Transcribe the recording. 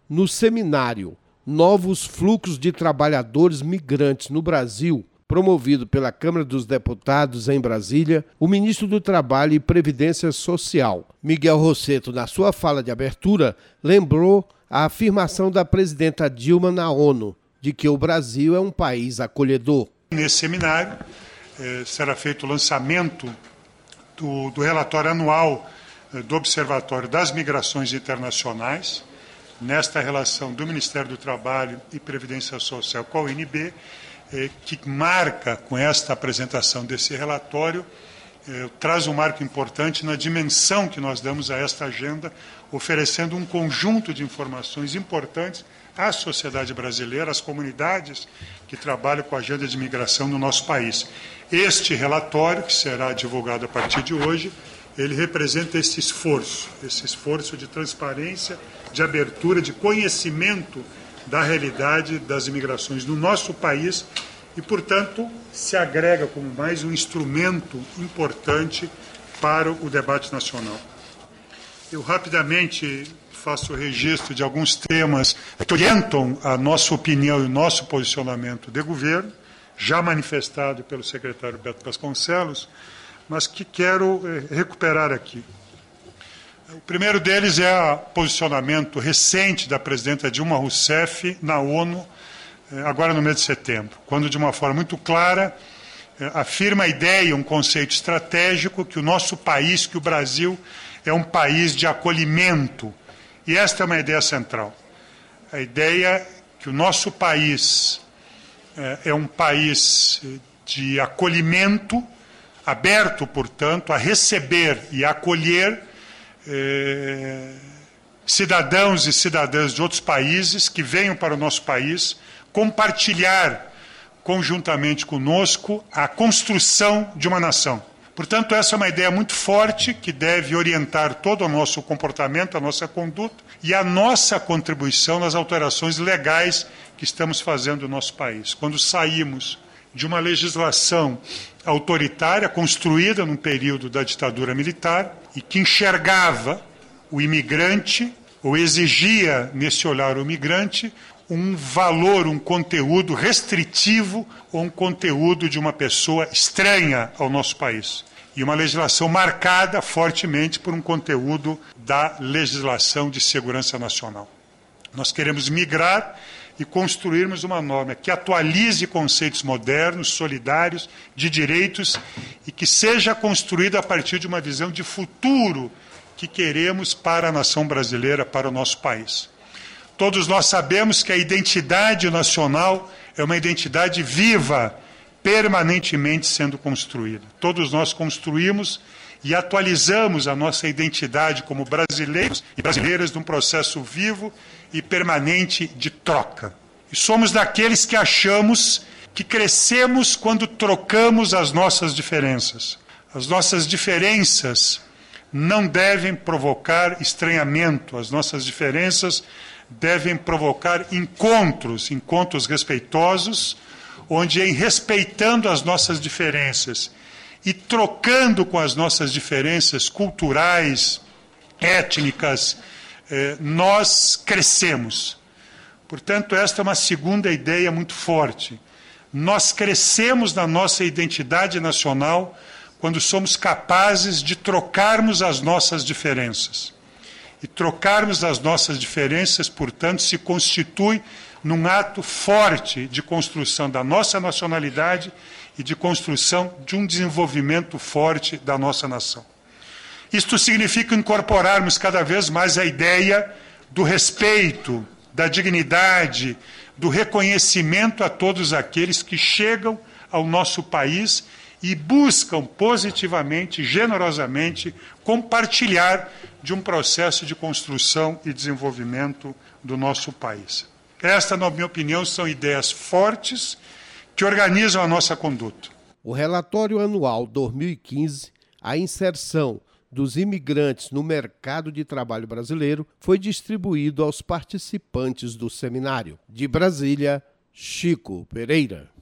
No seminário Novos Fluxos de Trabalhadores Migrantes no Brasil, promovido pela Câmara dos Deputados em Brasília, o ministro do Trabalho e Previdência Social, Miguel Rossetto, na sua fala de abertura, lembrou a afirmação da presidenta Dilma na ONU, de que o Brasil é um país acolhedor. Nesse seminário será feito o lançamento do relatório anual do Observatório das Migrações Internacionais, nesta relação do Ministério do Trabalho e Previdência Social com a ONB, que marca, com esta apresentação desse relatório, traz um marco importante na dimensão que nós damos a esta agenda, oferecendo um conjunto de informações importantes à sociedade brasileira, às comunidades que trabalham com a agenda de migração no nosso país. Este relatório, que será divulgado a partir de hoje, ele representa esse esforço de transparência, de abertura, de conhecimento da realidade das imigrações no nosso país e, portanto, se agrega como mais um instrumento importante para o debate nacional. Eu rapidamente faço o registro de alguns temas que orientam a nossa opinião e o nosso posicionamento de governo, já manifestado pelo secretário Beto Vasconcelos, mas que quero recuperar aqui. O primeiro deles é o posicionamento recente da presidenta Dilma Rousseff na ONU, agora no mês de setembro, quando, de uma forma muito clara, afirma a ideia, um conceito estratégico, que o nosso país, que o Brasil, é um país de acolhimento. E esta é uma ideia central. A ideia que o nosso país é um país de acolhimento, aberto, portanto, a receber e a acolher cidadãos e cidadãs de outros países que venham para o nosso país compartilhar conjuntamente conosco a construção de uma nação. Portanto, essa é uma ideia muito forte que deve orientar todo o nosso comportamento, a nossa conduta e a nossa contribuição nas alterações legais que estamos fazendo no nosso país. Quando saímos de uma legislação autoritária construída no período da ditadura militar e que enxergava o imigrante, ou exigia nesse olhar o imigrante, um valor, um conteúdo restritivo ou um conteúdo de uma pessoa estranha ao nosso país. E uma legislação marcada fortemente por um conteúdo da legislação de segurança nacional. Nós queremos migrar e construirmos uma norma que atualize conceitos modernos, solidários, de direitos e que seja construída a partir de uma visão de futuro que queremos para a nação brasileira, para o nosso país. Todos nós sabemos que a identidade nacional é uma identidade viva, permanentemente sendo construída. Todos nós construímos e atualizamos a nossa identidade como brasileiros e brasileiras num processo vivo e permanente de troca. E somos daqueles que achamos que crescemos quando trocamos as nossas diferenças. As nossas diferenças não devem provocar estranhamento, as nossas diferenças devem provocar encontros respeitosos, onde, em respeitando as nossas diferenças e trocando com as nossas diferenças culturais, étnicas, nós crescemos. Portanto, esta é uma segunda ideia muito forte. Nós crescemos na nossa identidade nacional quando somos capazes de trocarmos as nossas diferenças. E trocarmos as nossas diferenças, portanto, se constitui num ato forte de construção da nossa nacionalidade e de construção de um desenvolvimento forte da nossa nação. Isto significa incorporarmos cada vez mais a ideia do respeito, da dignidade, do reconhecimento a todos aqueles que chegam ao nosso país e buscam positivamente, generosamente, compartilhar de um processo de construção e desenvolvimento do nosso país. Esta, na minha opinião, são ideias fortes que organizam a nossa conduta. O relatório anual 2015, a inserção dos imigrantes no mercado de trabalho brasileiro, foi distribuído aos participantes do seminário. De Brasília, Chico Pereira.